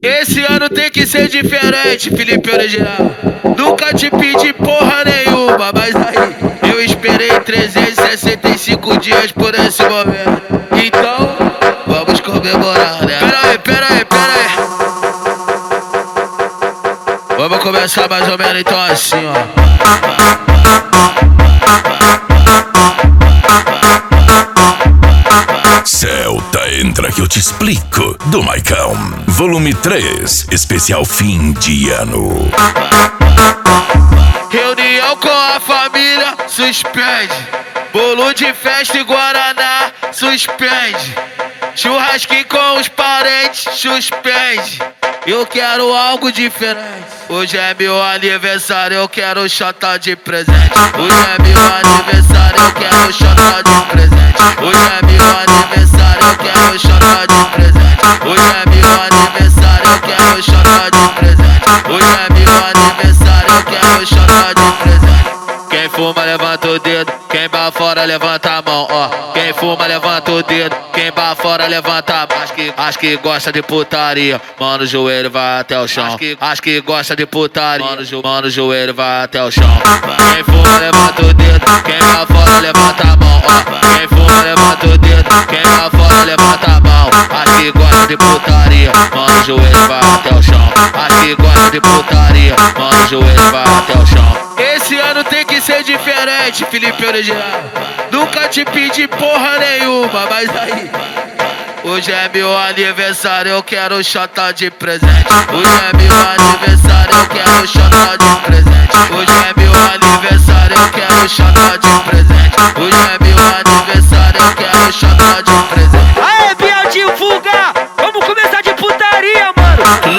Esse ano tem que ser diferente, Felipe Original. Nunca te pedi porra nenhuma, mas aí eu esperei 365 dias por esse momento. Então, vamos comemorar, né? Pera aí. Vamos começar mais ou menos então assim, ó. Celta, entra que eu te explico. Do Maicão, volume 3, especial fim de ano. Reunião com a família, suspende. Bolo de festa e Guaraná, suspende. Churrasquinho com os parentes, suspende. Eu quero algo diferente. Hoje é meu aniversário, eu quero chata de presente. Hoje é meu aniversário, eu quero chata de presente. Hoje é meu aniversário, eu quero chata de presente. Hoje é meu aniversário, eu quero chata de presente. Hoje é meu aniversário, eu quero chata de presente. Quem fuma levanta o dedo, quem vai fora levanta a mão, ó. Quem fuma levanta o dedo, quem vai fora levanta a mão. Acho que gosta de putaria, mano, o joelho vai até o chão. Acho que gosta de putaria, mano, o joelho vai até o chão. Quem fuma levanta o dedo, quem vai fora levanta a mão, ó. Quem fuma levanta o dedo, quem vai fora levanta a mão. Acho que gosta de putaria, mano, o joelho vai até o chão. Acho que gosta de putaria, mano, o joelho vai até o chão. Esse ano tem que ser diferente, Felipe Original. Nunca te pedi porra nenhuma, mas aí hoje é meu aniversário, eu quero chata de presente. Hoje é meu aniversário, eu quero chata de presente. Hoje é meu aniversário, eu quero chata de presente. Hoje é meu aniversário, eu quero chata de presente. Aê, Biel, divulga! Vamos começar de putaria, mano!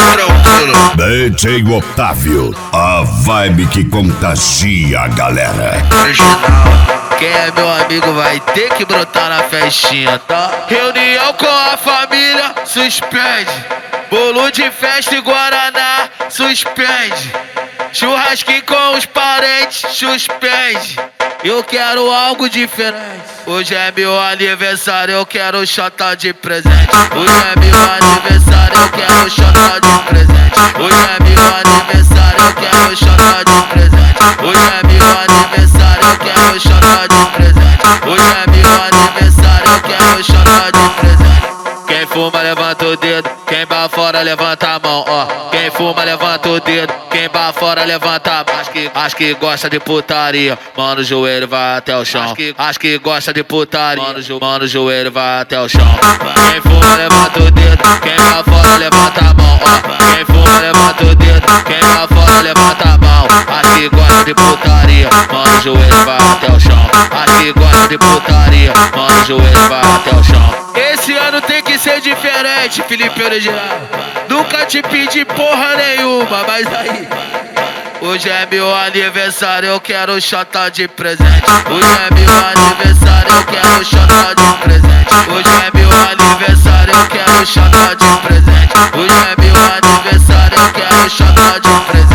DJ Otávio, a vibe que contagia a galera. Quem é meu amigo vai ter que brotar na festinha, tá? Reunião com a família, suspende. Bolo de festa e Guaraná, suspende. Churrasquinho com os parentes, suspende. Eu quero algo diferente. Hoje é meu aniversário, eu quero chata de presente. Hoje é meu aniversário, eu quero chata de presente. Hoje é meu aniversário, eu quero chata de presente. Hoje é meu aniversário, eu quero chata de presente. Hoje é meu aniversário, eu quero chata de presente. Quem fuma levanta o dedo, quem vai fora levanta a mão, ó. Quem fuma levanta o dedo, quem vai fora levanta a mão. Acho que gosta de putaria, mano, o joelho vai até o chão. Acho que gosta de putaria, mano, o joelho vai até o chão. Quem fuma levanta o dedo, quem vai fora levanta a mão, ó. Quem fuma levanta o dedo, quem vai fora levanta a mão. Acho que gosta de putaria, mano, o joelho vai até o chão. Acho que gosta de putaria, mano, o joelho vai até o chão. Esse ano tem que ser diferente, Felipe Original. Nunca te pedi porra nenhuma, mas aí hoje é meu aniversário, eu quero chata de presente. Hoje é meu aniversário, eu quero chata de presente. Hoje é meu aniversário, eu quero chata de presente. Hoje é meu aniversário, eu quero chata de presente.